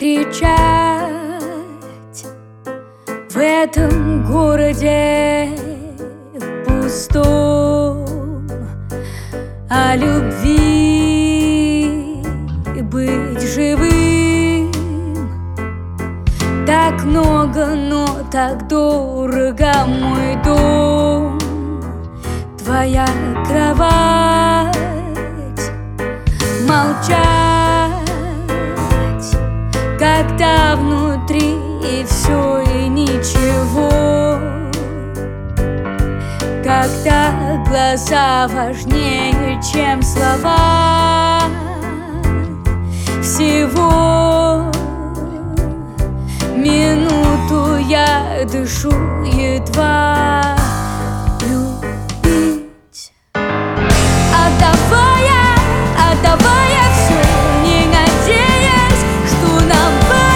кричать в этом городе пустом о любви и быть живым. Так много, но так дорого мой дом, твоя кровать. Молчать, когда внутри и все, и ничего, когда глаза важнее, чем слова. Всего минуту я дышу едва любить, отдавая все, не надеясь, что нам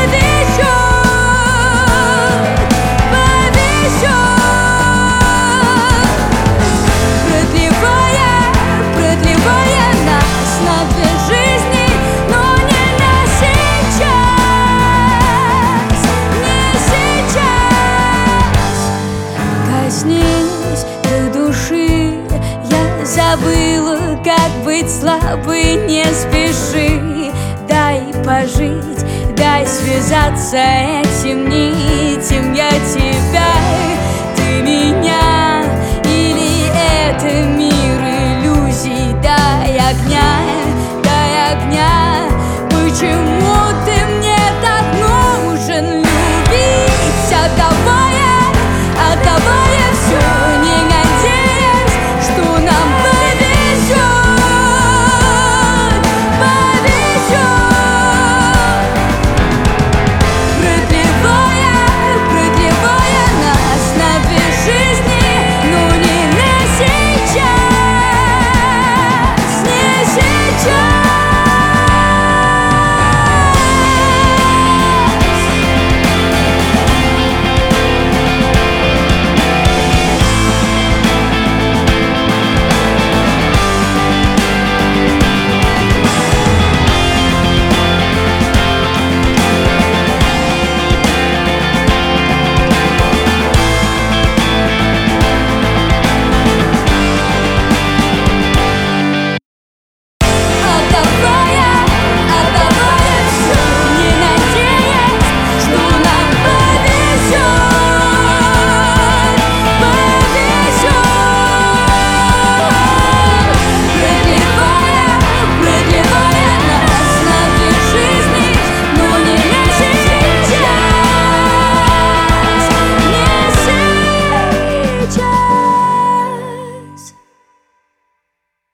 повезет, продлевая нас на 2 жизни, но не на сейчас, не сейчас. Коснись до души, я забыла, как быть слабой, не спеши. Дай пожить, дай связаться этим нитям. Я тебя, ты меня, или это мир иллюзий? Дай огня.